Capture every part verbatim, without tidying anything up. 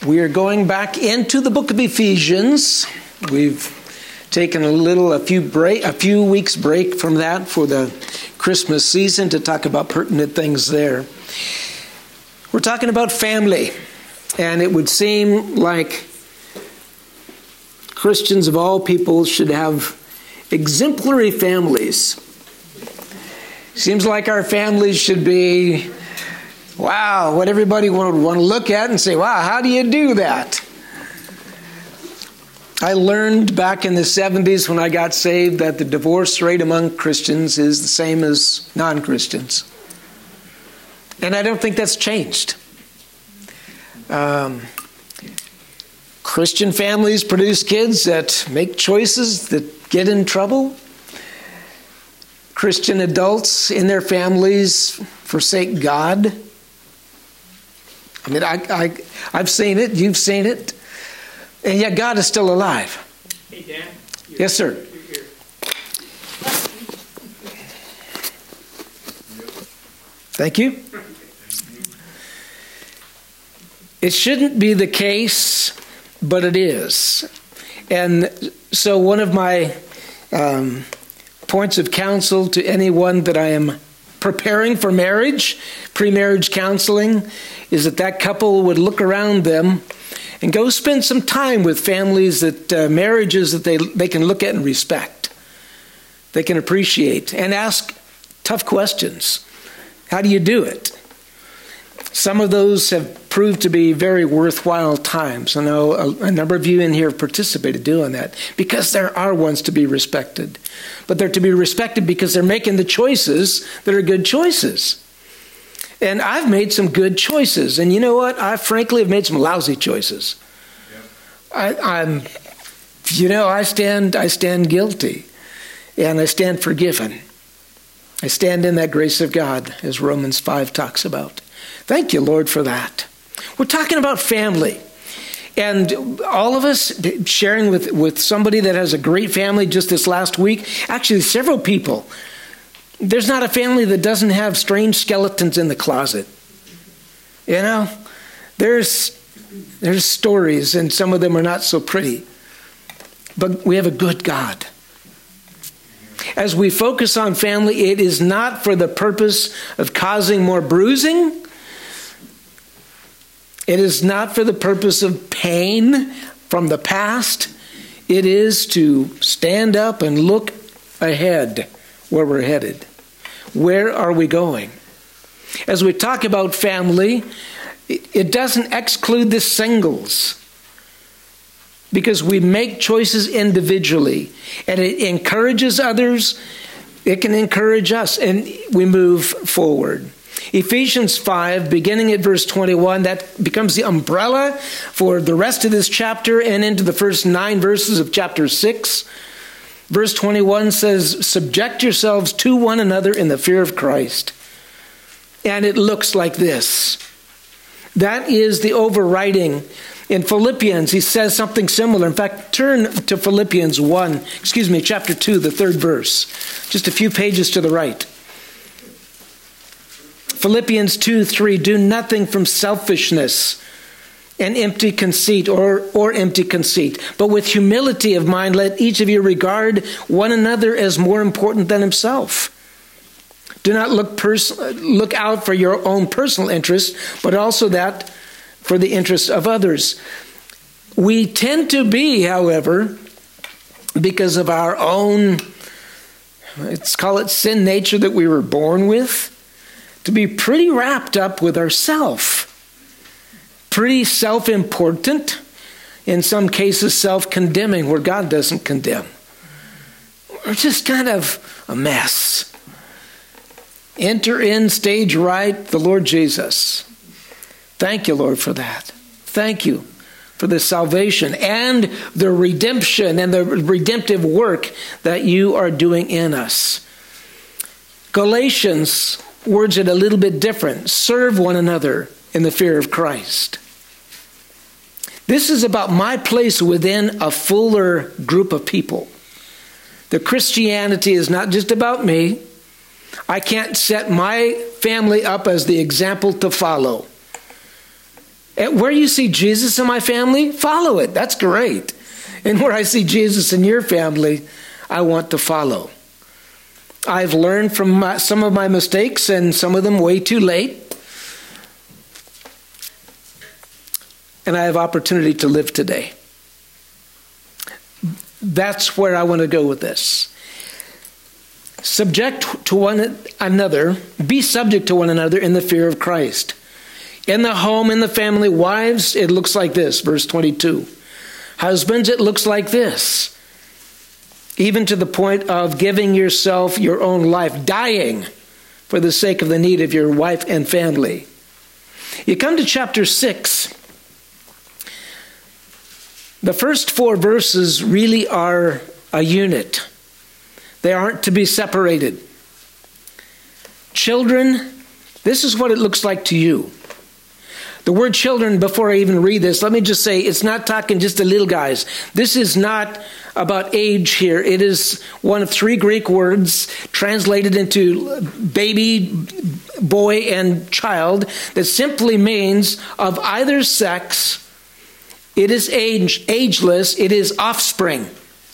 We are going back into the book of Ephesians. We've taken a little, a few break, a few weeks break from that for the Christmas season to talk about pertinent things there. We're talking about family, and it would seem like Christians of all people should have exemplary families. Seems like our families should be, wow, what everybody would want to look at and say, wow, how do you do that? I learned back in the seventies when I got saved that the divorce rate among Christians is the same as non-Christians. And I don't think that's changed. Um, Christian families produce kids that make choices that get in trouble. Christian adults in their families forsake God. I mean, I, I, I've seen it, you've seen it, and yet God is still alive. Hey, Dan. Yes, sir. You're here. Thank you. It shouldn't be the case, but it is. And so one of my um, points of counsel to anyone that I am preparing for marriage, pre-marriage counseling, is that that couple would look around them and go spend some time with families that uh, marriages that they they can look at and respect. They can appreciate and ask tough questions. How do you do it? Some of those have proved to be very worthwhile times. I know a, a number of you in here have participated doing that because there are ones to be respected. But they're to be respected because they're making the choices that are good choices. And I've made some good choices. And you know what? I frankly have made some lousy choices. Yep. I, I'm, you know, I stand, I stand guilty. And I stand forgiven. I stand in that grace of God, as Romans five talks about. Thank you, Lord, for that. We're talking about family. And all of us sharing with, with somebody that has a great family just this last week, actually several people. There's not a family that doesn't have strange skeletons in the closet. You know, there's, there's stories, and some of them are not so pretty. But we have a good God. As we focus on family, it is not for the purpose of causing more bruising. It is not for the purpose of pain from the past. It is to stand up and look ahead where we're headed. Where are we going? As we talk about family, it doesn't exclude the singles, because we make choices individually, and it encourages others. It can encourage us, and we move forward. Ephesians five, beginning at verse twenty-one, that becomes the umbrella for the rest of this chapter and into the first nine verses of chapter six. Verse twenty-one says, subject yourselves to one another in the fear of Christ. And it looks like this. That is the overriding. In Philippians, he says something similar. In fact, turn to Philippians one, excuse me, chapter two, the third verse. Just a few pages to the right. Philippians two, three, do nothing from selfishness and empty conceit or, or empty conceit, but with humility of mind, let each of you regard one another as more important than himself. Do not look, pers- look out for your own personal interest, but also that for the interest of others. We tend to be, however, because of our own, let's call it sin nature that we were born with, to be pretty wrapped up with ourself, pretty self-important, in some cases self-condemning where God doesn't condemn. We're just kind of a mess. Enter in stage right, the Lord Jesus. Thank you, Lord, for that. Thank you for the salvation and the redemption and the redemptive work that you are doing in us. Galatians words it a little bit different. Serve one another in the fear of Christ. This is about my place within a fuller group of people. The Christianity is not just about me. I can't set my family up as the example to follow. And where you see Jesus in my family, follow it. That's great. And where I see Jesus in your family, I want to follow. I've learned from my, some of my mistakes, and some of them way too late. And I have opportunity to live today. That's where I want to go with this. Subject to one another, be subject to one another in the fear of Christ. In the home, in the family, wives, it looks like this, verse twenty-two. Husbands, it looks like this. Even to the point of giving yourself your own life, dying for the sake of the need of your wife and family. You come to chapter six. The first four verses really are a unit. They aren't to be separated. Children, this is what it looks like to you. The word children, before I even read this, let me just say, it's not talking just to little guys. This is not about age here. It is one of three Greek words translated into baby, boy, and child that simply means of either sex. It is age, ageless. It is offspring.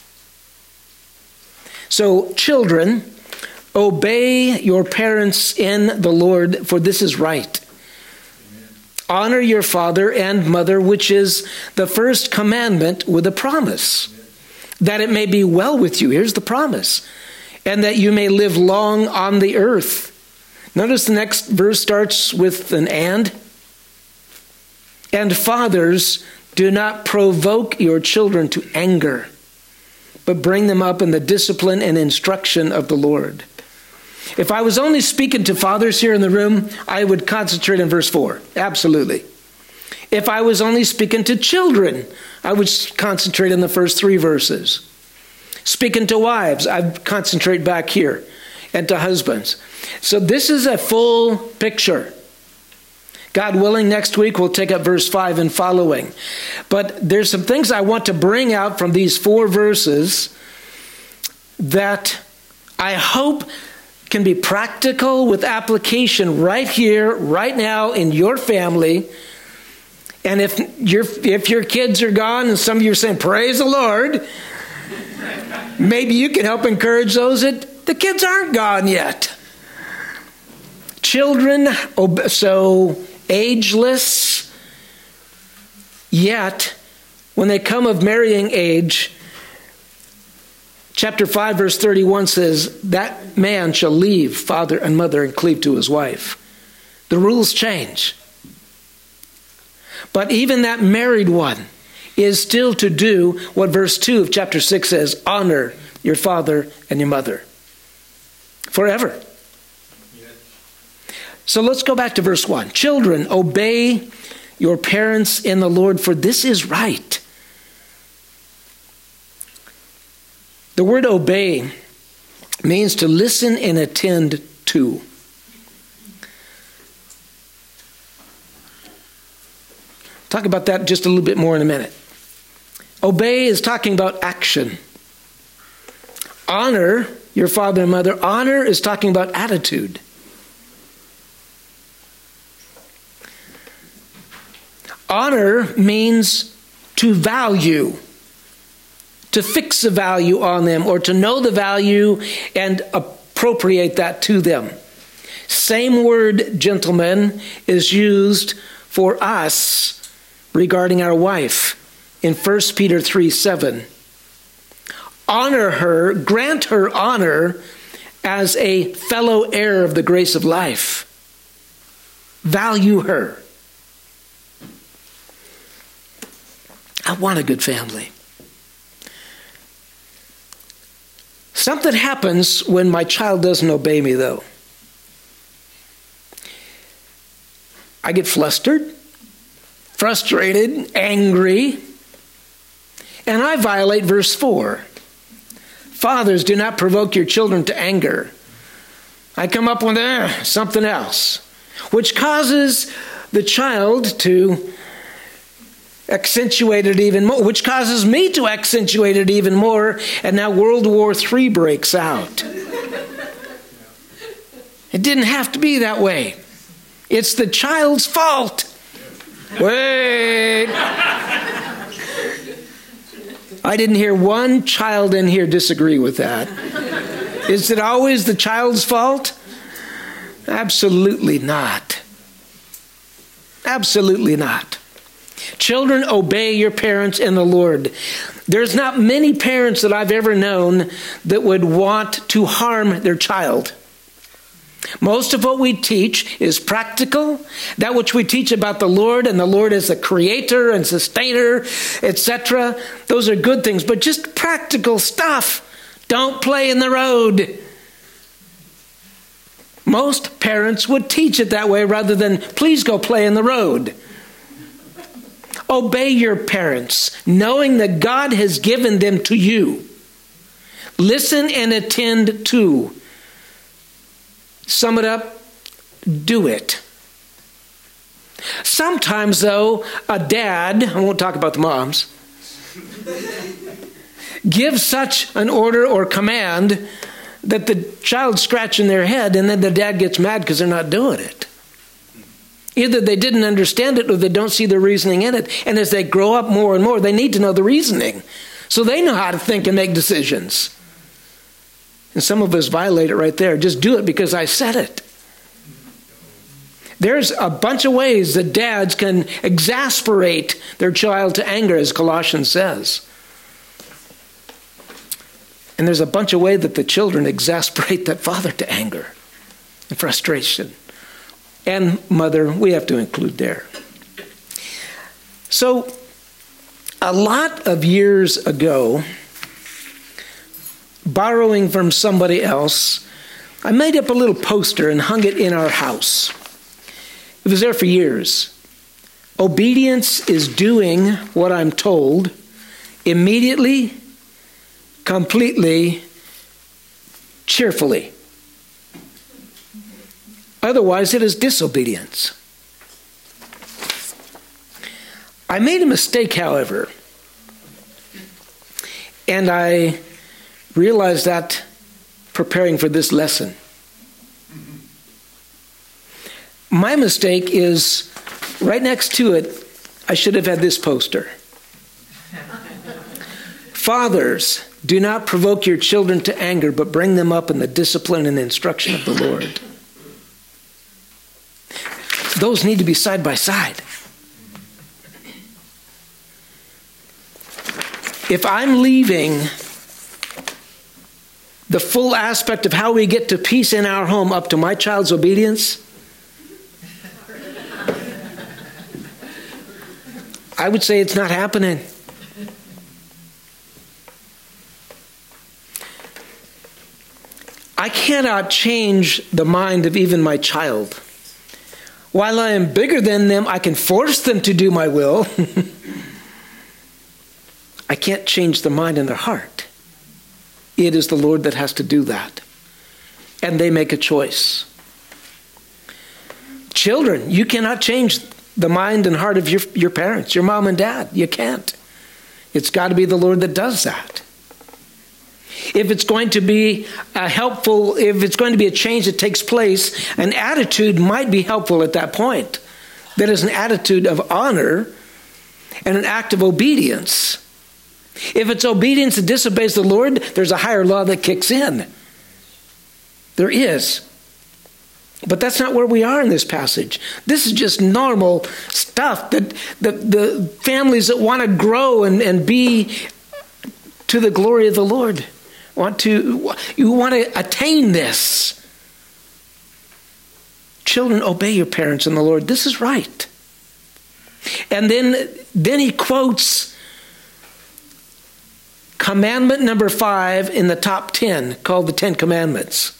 So, children, obey your parents in the Lord, for this is right. Honor your father and mother, which is the first commandment with a promise, that it may be well with you. Here's the promise. And that you may live long on the earth. Notice the next verse starts with an and. And fathers, do not provoke your children to anger, but bring them up in the discipline and instruction of the Lord. If I was only speaking to fathers here in the room, I would concentrate on verse four. Absolutely. If I was only speaking to children, I would concentrate on the first three verses. Speaking to wives, I'd concentrate back here, and to husbands. So this is a full picture. God willing, next week we'll take up verse five and following. But there's some things I want to bring out from these four verses that I hope can be practical with application right here, right now in your family. And if your if your kids are gone, and some of you are saying, praise the Lord, maybe you can help encourage those that the kids aren't gone yet. Children, so ageless, yet when they come of marrying age, chapter five, verse thirty-one says, that man shall leave father and mother and cleave to his wife. The rules change. But even that married one is still to do what verse two of chapter six says, honor your father and your mother. Forever. Yes. So let's go back to verse one. Children, obey your parents in the Lord, for this is right. The word obey means to listen and attend to. Talk about that just a little bit more in a minute. Obey is talking about action. Honor your father and mother. Honor is talking about attitude. Honor means to value, to fix a value on them, or to know the value and appropriate that to them. Same word, gentlemen, is used for us regarding our wife in First Peter three seven. Honor her, grant her honor as a fellow heir of the grace of life. Value her. I want a good family. Something happens when my child doesn't obey me, though. I get flustered, frustrated, angry, and I violate verse four. Fathers, do not provoke your children to anger. I come up with eh, something else, which causes the child to accentuate it even more, which causes me to accentuate it even more, and now World War Three breaks out. It didn't have to be that way. It's the child's fault. Wait. I didn't hear one child in here disagree with that. Is it always the child's fault? Absolutely not. Absolutely not. Children, obey your parents in the Lord. There's not many parents that I've ever known that would want to harm their child. Most of what we teach is practical. That which we teach about the Lord and the Lord as the creator and sustainer, et cetera. Those are good things, but just practical stuff. Don't play in the road. Most parents would teach it that way rather than, please go play in the road. Obey your parents, knowing that God has given them to you. Listen and attend to. Sum it up, do it. Sometimes, though, a dad, I won't talk about the moms, gives such an order or command that the child's scratching their head, and then the dad gets mad because they're not doing it. Either they didn't understand it or they don't see the reasoning in it. And as they grow up more and more, they need to know the reasoning so they know how to think and make decisions. And some of us violate it right there. Just do it because I said it. There's a bunch of ways that dads can exasperate their child to anger, as Colossians says. And there's a bunch of ways that the children exasperate that father to anger and frustration. And mother, we have to include there. So, a lot of years ago, borrowing from somebody else, I made up a little poster and hung it in our house. It was there for years. Obedience is doing what I'm told immediately, completely, cheerfully. Otherwise, it is disobedience. I made a mistake, however, and I realized that preparing for this lesson. My mistake is right next to it, I should have had this poster. Fathers, do not provoke your children to anger, but bring them up in the discipline and instruction of the Lord. Those need to be side by side. If I'm leaving the full aspect of how we get to peace in our home up to my child's obedience, I would say it's not happening. I cannot change the mind of even my child. While I am bigger than them, I can force them to do my will. I can't change their mind and their heart. It is the Lord that has to do that. And they make a choice. Children, you cannot change the mind and heart of your, your parents, your mom and dad. You can't. It's got to be the Lord that does that. If it's going to be a helpful, if it's going to be a change that takes place, an attitude might be helpful at that point. That is an attitude of honor and an act of obedience. If it's obedience that disobeys the Lord, there's a higher law that kicks in. There is. But that's not where we are in this passage. This is just normal stuff that the, the families that want to grow and, and be to the glory of the Lord want to, you want to attain this. Children, obey your parents in the Lord. This is right. And then, then he quotes commandment number five in the top ten, called the Ten Commandments.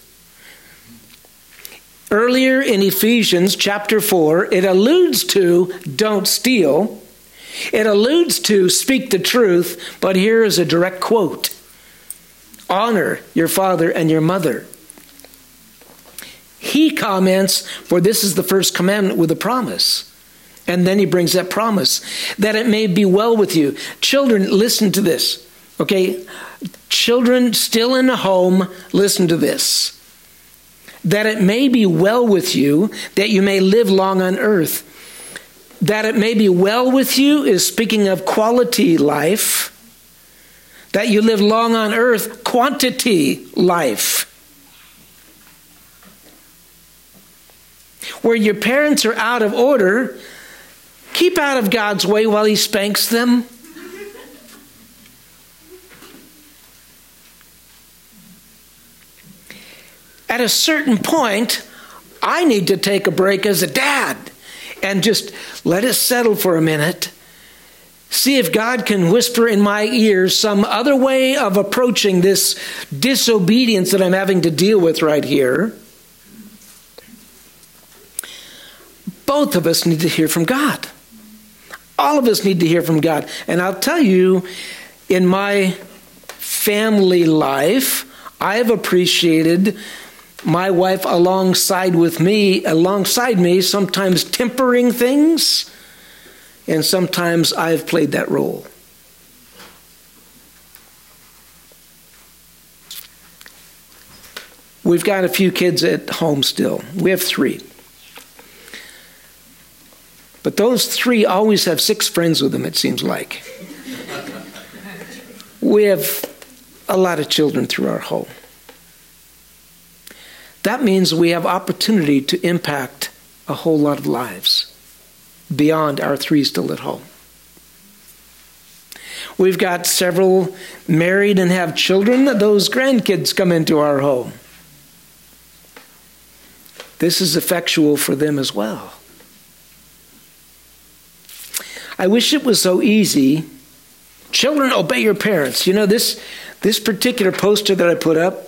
Earlier in Ephesians chapter four, it alludes to don't steal. It alludes to speak the truth, but here is a direct quote. Honor your father and your mother. He comments, for this is the first commandment with a promise. And then he brings that promise, that it may be well with you. Children, listen to this. Okay? Children still in the home, listen to this. That it may be well with you, that you may live long on earth. That it may be well with you is speaking of quality life. That you live long on earth, quantity life. Where your parents are out of order, keep out of God's way while he spanks them. At a certain point, I need to take a break as a dad and just let it settle for a minute. See if God can whisper in my ears some other way of approaching this disobedience that I'm having to deal with right here. Both of us need to hear from God. All of us need to hear from God. And I'll tell you, in my family life, I have appreciated my wife alongside with me, alongside me, sometimes tempering things, and sometimes I've played that role. We've got a few kids at home still. We have three. But those three always have six friends with them, it seems like. We have a lot of children through our home. That means we have opportunity to impact a whole lot of lives beyond our three still at home. We've got several married and have children. Those grandkids come into our home. This is effectual for them as well. I wish it was so easy. Children, obey your parents. You know, this, this particular poster that I put up,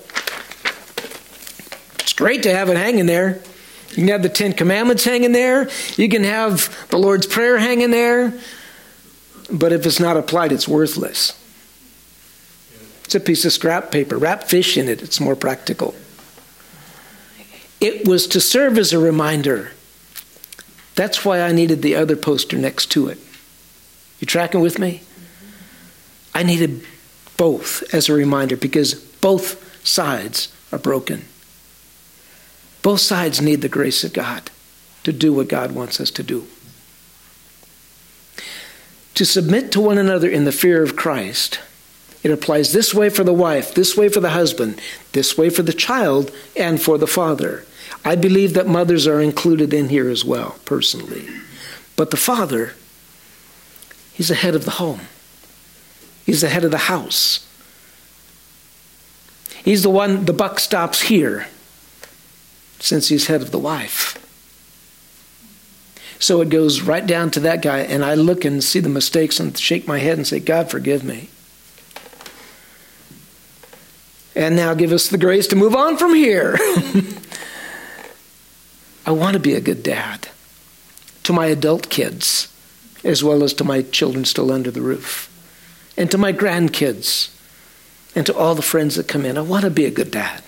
it's great to have it hanging there. You can have the Ten Commandments hanging there. You can have the Lord's Prayer hanging there. But if it's not applied, it's worthless. It's a piece of scrap paper. Wrap fish in it. It's more practical. It was to serve as a reminder. That's why I needed the other poster next to it. You tracking with me? I needed both as a reminder because both sides are broken. Both sides need the grace of God to do what God wants us to do. To submit to one another in the fear of Christ, it applies this way for the wife, this way for the husband, this way for the child, and for the father. I believe that mothers are included in here as well, personally. But the father, he's the head of the home. He's the head of the house. He's the one, the buck stops here, since he's head of the wife. So it goes right down to that guy, and I look and see the mistakes and shake my head and say, God, forgive me. And now give us the grace to move on from here. I want to be a good dad to my adult kids, as well as to my children still under the roof, and to my grandkids, and to all the friends that come in. I want to be a good dad.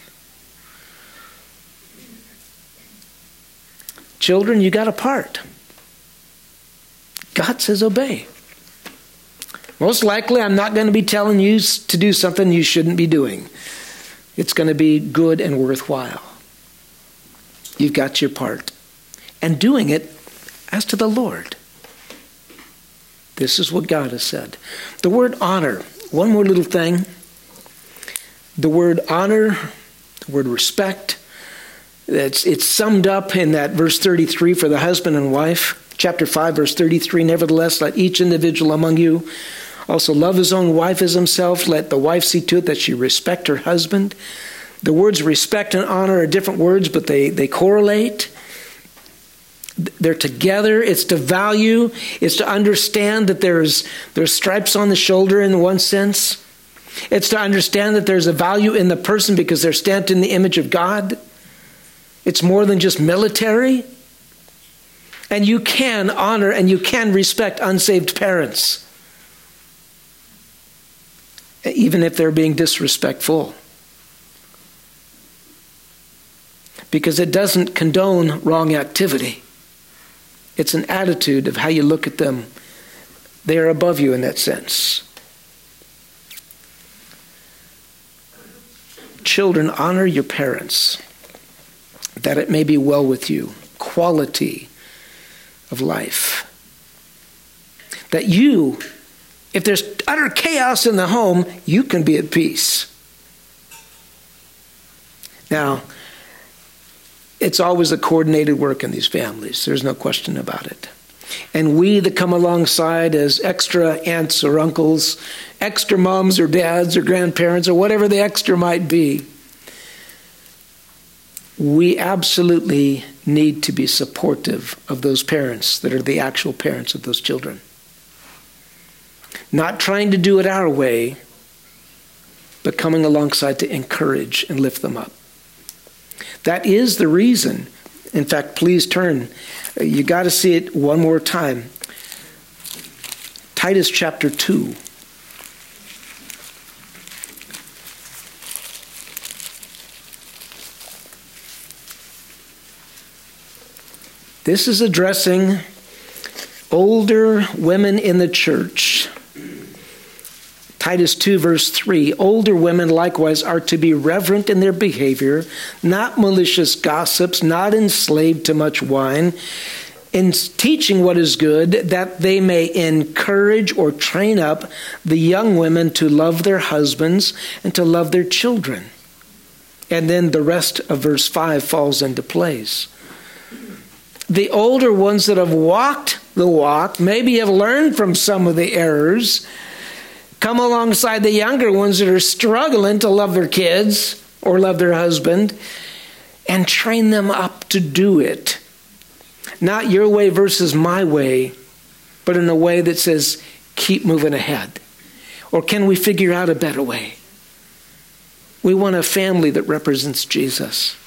Children, you got a part. God says obey. Most likely, I'm not going to be telling you to do something you shouldn't be doing. It's going to be good and worthwhile. You've got your part. And doing it as to the Lord. This is what God has said. The word honor, one more little thing. The word honor, the word respect, It's, it's summed up in that verse thirty-three for the husband and wife. Chapter five, verse thirty-three, nevertheless, let each individual among you also love his own wife as himself. Let the wife see to it that she respect her husband. The words respect and honor are different words, but they, they correlate. They're together. It's to value. It's to understand that there's, there's stripes on the shoulder in one sense. It's to understand that there's a value in the person because they're stamped in the image of God. It's more than just military. And you can honor and you can respect unsaved parents, even if they're being disrespectful. Because it doesn't condone wrong activity. It's an attitude of how you look at them. They are above you in that sense. Children, honor your parents, that it may be well with you. Quality of life. that you, if there's utter chaos in the home, you can be at peace. Now, it's always a coordinated work in these families. There's no question about it. And we that come alongside as extra aunts or uncles, extra moms or dads or grandparents or whatever the extra might be, we absolutely need to be supportive of those parents that are the actual parents of those children. Not trying to do it our way, but coming alongside to encourage and lift them up. That is the reason. In fact, please turn. You got to see it one more time. Titus chapter two. This is addressing older women in the church. Titus two, verse three, older women likewise are to be reverent in their behavior, not malicious gossips, not enslaved to much wine, in teaching what is good, that they may encourage or train up the young women to love their husbands and to love their children. And then the rest of verse five falls into place. The older ones that have walked the walk, maybe have learned from some of the errors, come alongside the younger ones that are struggling to love their kids or love their husband and train them up to do it. Not your way versus my way, but in a way that says, keep moving ahead. Or can we figure out a better way? We want a family that represents Jesus.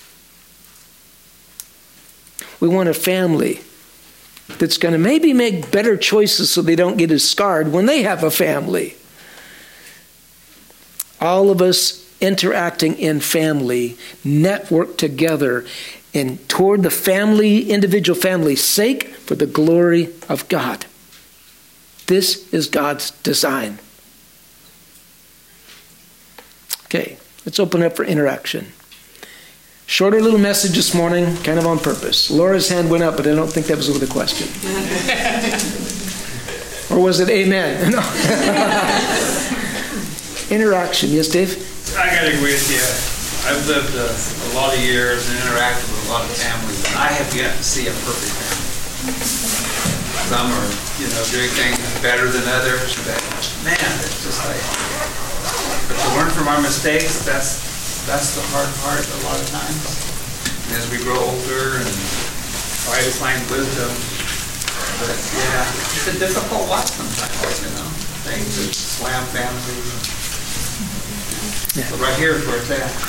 We want a family that's going to maybe make better choices so they don't get as scarred when they have a family. All of us interacting in family, network together and toward the family, individual family's sake for the glory of God. This is God's design. Okay, let's open up for interaction. Shorter little message this morning, kind of on purpose. Laura's hand went up, but I don't think that was with a question. Or was it amen? No. Interaction. Yes, Dave? I got to agree with you. I've lived a, a lot of years and interacted with a lot of families, and I have yet to see a perfect family. Some are, you know, doing things better than others, but man, it's just like, but to learn from our mistakes, that's that's the hard part a lot of times. And as we grow older and try to find wisdom, but yeah, it's a difficult walk sometimes, you know, things that slam families. Yeah. But right here is where it's at.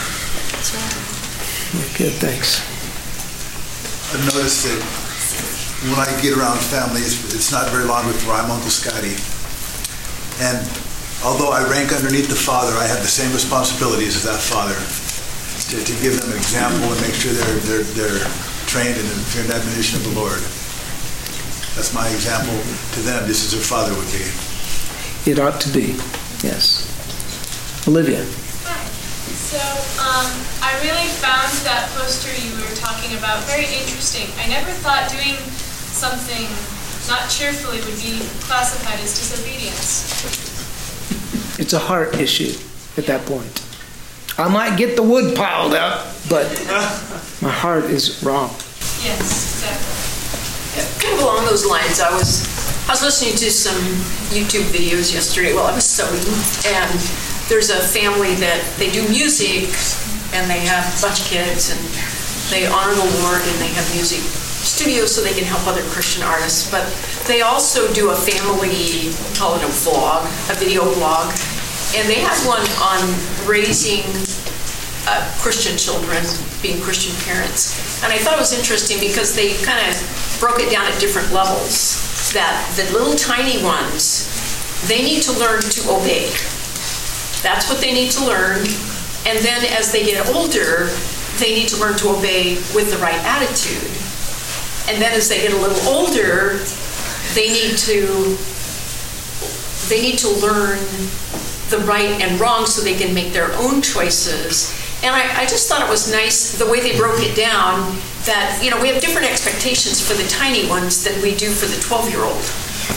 Good, thanks. I've noticed that when I get around family, it's, it's not very long before I'm Uncle Scotty. And although I rank underneath the father, I have the same responsibilities as that father to, to give them an example and make sure they're they're they're trained in the fear and admonition of the Lord. That's my example to them, just as their father would be. It ought to be, yes. Olivia. Hi. So um, I really found that poster you were talking about very interesting. I never thought doing something not cheerfully would be classified as disobedience. It's a heart issue at that point. I might get the wood piled up, but my heart is wrong. Yes, exactly. Yeah, kind of along those lines, I was I was listening to some YouTube videos yesterday while I was sewing, and there's a family that they do music, and they have a bunch of kids, and they honor the Lord, and they have music studios so they can help other Christian artists. But they also do a family, call it a vlog, a video vlog, and they had one on raising uh, Christian children, being Christian parents. And I thought it was interesting because they kind of broke it down at different levels, that the little tiny ones, they need to learn to obey. That's what they need to learn. And then as they get older, they need to learn to obey with the right attitude. And then as they get a little older, they need to they need to learn the right and wrong so they can make their own choices. And I, I just thought it was nice the way they broke it down, that, you know, we have different expectations for the tiny ones than we do for the twelve-year-old.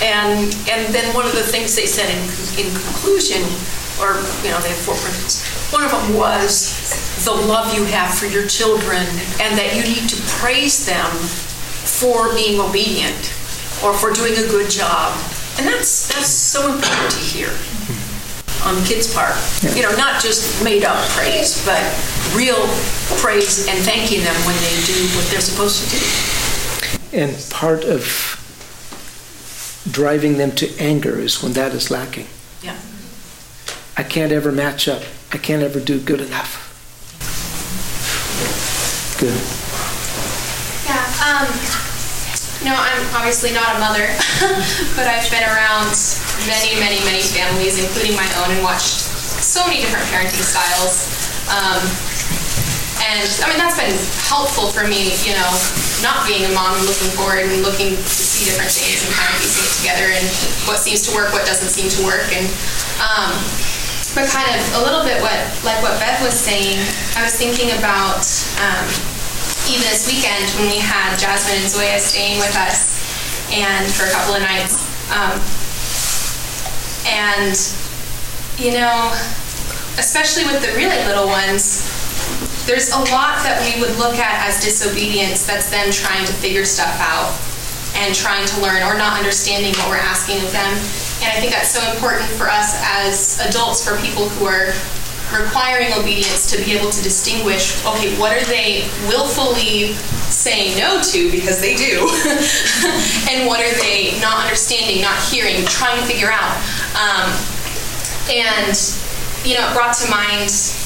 And and then one of the things they said in, in conclusion, or, you know, they had four principles. One of them was the love you have for your children and that you need to praise them for being obedient or for doing a good job. And that's that's so important to hear on the kids' part. Yeah. You know, not just made up praise, but real praise and thanking them when they do what they're supposed to do. And part of driving them to anger is when that is lacking. Yeah. I can't ever match up. I can't ever do good enough. Good. Yeah. Um, you know, I'm obviously not a mother, but I've been around many, many, many families, including my own, and watched so many different parenting styles. Um, and I mean, that's been helpful for me, you know, not being a mom and looking forward and looking to see different things and kind of piecing it together and what seems to work, what doesn't seem to work. And um, but kind of a little bit what, like what Bev was saying, I was thinking about um, even this weekend when we had Jasmine and Zoya staying with us and for a couple of nights. Um, and, you know, especially with the really little ones, there's a lot that we would look at as disobedience that's them trying to figure stuff out and trying to learn or not understanding what we're asking of them. And I think that's so important for us as adults, for people who are requiring obedience, to be able to distinguish, okay, what are they willfully saying no to, because they do, and what are they not understanding, not hearing, trying to figure out. Um, and, you know, it brought to mind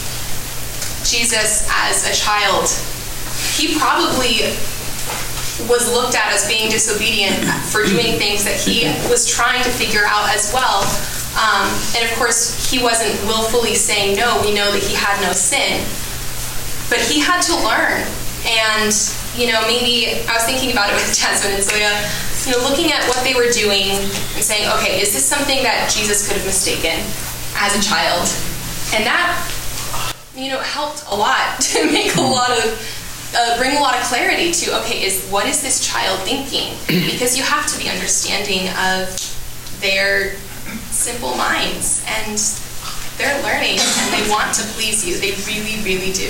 Jesus as a child. He probably was looked at as being disobedient for doing things that he was trying to figure out as well. Um, and of course, he wasn't willfully saying no. We know that he had no sin. But he had to learn. And, you know, maybe I was thinking about it with Jasmine and Zoya, you know, looking at what they were doing and saying, okay, is this something that Jesus could have mistaken as a child? And that, you know, helped a lot to make a lot of, uh, bring a lot of clarity to, okay, is what is this child thinking? Because you have to be understanding of their simple minds, and they're learning and they want to please you. They really, really do.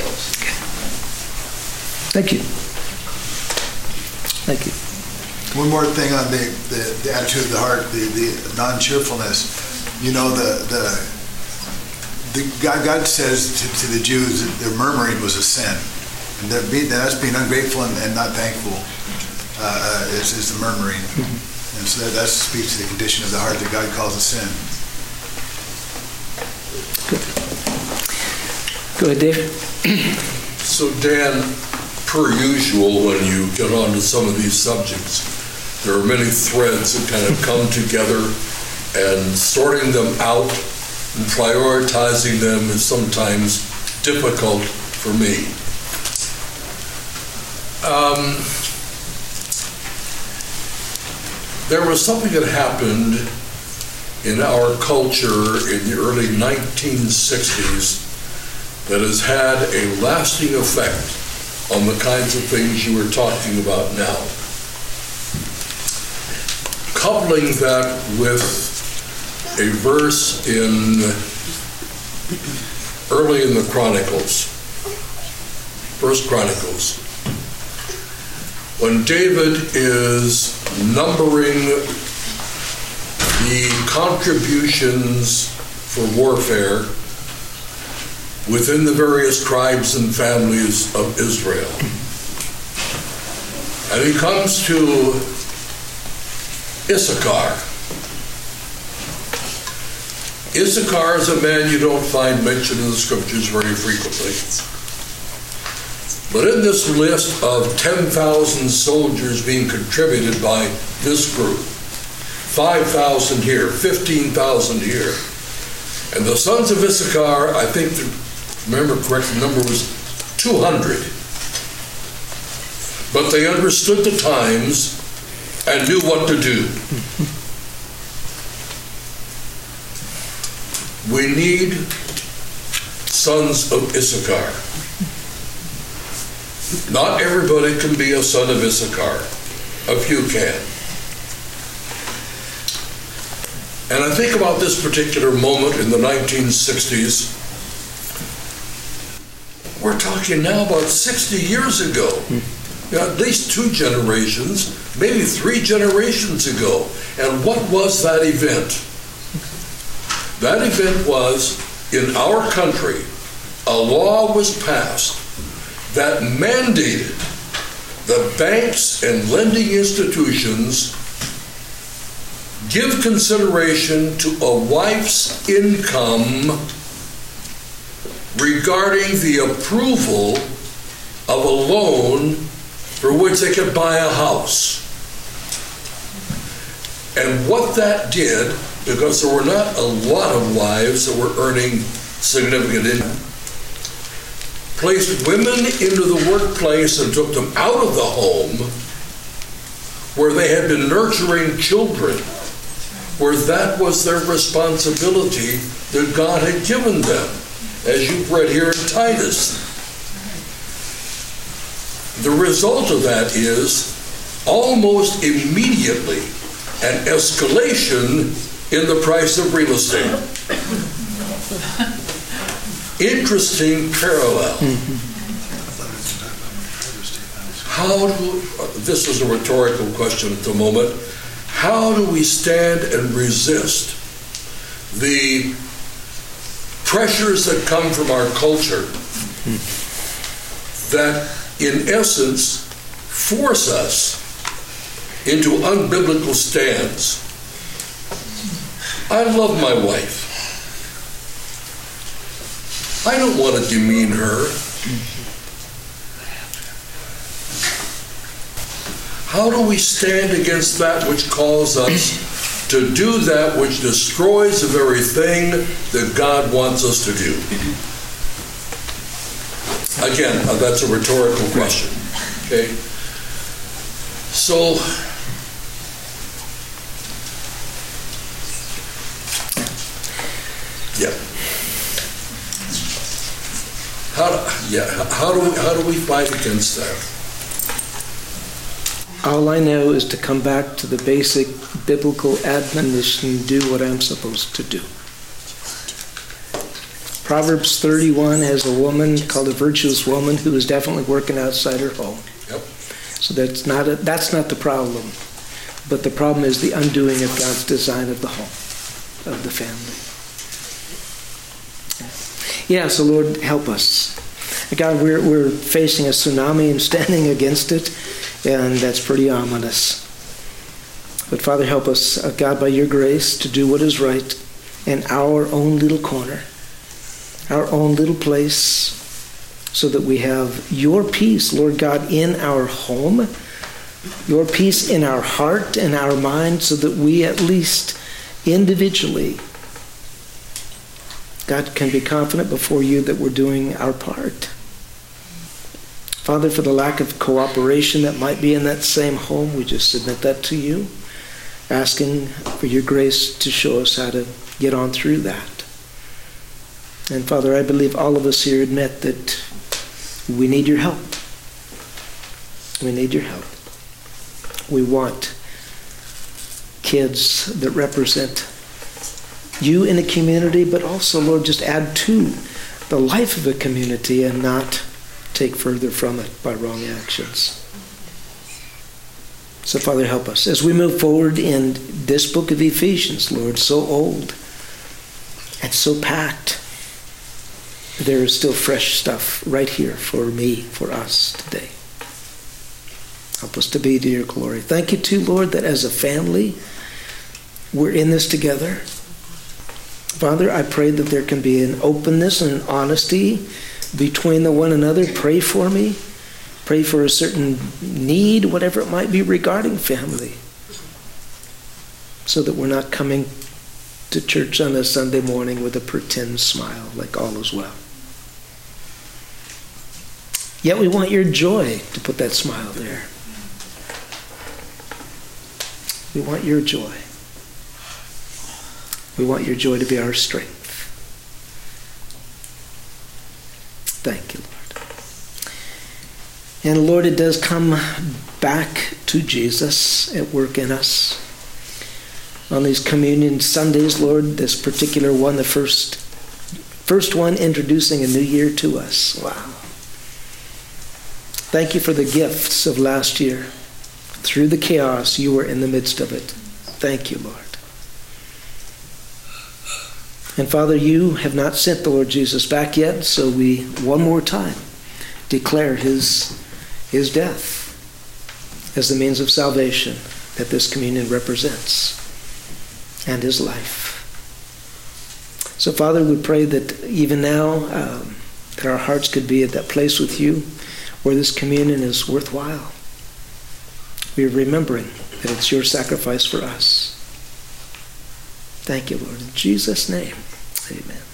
Thank you. Thank you. One more thing on the, the, the attitude of the heart, the, the non-cheerfulness. You know, the the The, God, God says to, to the Jews that their murmuring was a sin, and that be, that's being ungrateful and, and not thankful uh, is, is the murmuring, mm-hmm. and so that, that speaks to the condition of the heart that God calls a sin. Good. Go ahead, Dave. So, Dan, per usual, when you get onto some of these subjects, there are many threads that kind of come together, and sorting them out and prioritizing them is sometimes difficult for me. Um, there was something that happened in our culture in the early nineteen sixties that has had a lasting effect on the kinds of things you were talking about now. Coupling that with a verse in early in the Chronicles, First Chronicles, when David is numbering the contributions for warfare within the various tribes and families of Israel. And he comes to Issachar. Issachar is a man you don't find mentioned in the scriptures very frequently. But in this list of ten thousand soldiers being contributed by this group, five thousand here, fifteen thousand here, and the sons of Issachar, I think, the, remember correctly, the number was two hundred. But they understood the times and knew what to do. We need sons of Issachar. Not everybody can be a son of Issachar. A few can. And I think about this particular moment in the nineteen sixties. We're talking now about sixty years ago. You know, at least two generations, maybe three generations ago. And what was that event? That event was, in our country, a law was passed that mandated the banks and lending institutions give consideration to a wife's income regarding the approval of a loan for which they could buy a house. And what that did, because there were not a lot of wives that were earning significant income, placed women into the workplace and took them out of the home where they had been nurturing children, where that was their responsibility that God had given them, as you've read here in Titus. The result of that is almost immediately an escalation in the price of real estate. Interesting parallel. How do, this is a rhetorical question at the moment, how do we stand and resist the pressures that come from our culture that in essence force us into unbiblical stands? I love my wife. I don't want to demean her. How do we stand against that which calls us to do that which destroys the very thing that God wants us to do? Again, uh, that's a rhetorical question. Okay? So, yeah. How do, yeah, how do we, how do we fight against that? All I know is to come back to the basic biblical admonition, do what I'm supposed to do. Proverbs thirty-one has a woman called a virtuous woman who is definitely working outside her home. Yep. So that's not a, that's not the problem. But the problem is the undoing of God's design of the home, of the family. Yeah, so Lord, help us. God, we're, we're facing a tsunami and standing against it, and that's pretty ominous. But Father, help us, uh, God, by your grace, to do what is right in our own little corner, our own little place, so that we have your peace, Lord God, in our home, your peace in our heart and our mind, so that we at least individually, God, can be confident before you that we're doing our part. Father, for the lack of cooperation that might be in that same home, we just submit that to you, asking for your grace to show us how to get on through that. And Father, I believe all of us here admit that we need your help. We need your help. We want kids that represent you in a community, but also, Lord, just add to the life of a community and not take further from it by wrong actions. So, Father, help us as we move forward in this book of Ephesians, Lord, so old and so packed. There is still fresh stuff right here for me, for us today. Help us to be to your glory. Thank you, too, Lord, that as a family, we're in this together. Father, I pray that there can be an openness and an honesty between the one another. Pray for me. Pray for a certain need, whatever it might be regarding family, so that we're not coming to church on a Sunday morning with a pretend smile, like all is well. Yet we want your joy to put that smile there. We want your joy. We want your joy to be our strength. Thank you, Lord. And Lord, it does come back to Jesus at work in us. on these communion Sundays, Lord, this particular one, the first, first one introducing a new year to us. Wow. Thank you for the gifts of last year. Through the chaos, you were in the midst of it. Thank you, Lord. And Father, you have not sent the Lord Jesus back yet, so we, one more time, declare his, his death as the means of salvation that this communion represents, and his life. So, Father, we pray that even now, um, that our hearts could be at that place with you where this communion is worthwhile. We are remembering that it's your sacrifice for us. Thank you, Lord. In Jesus' name, amen.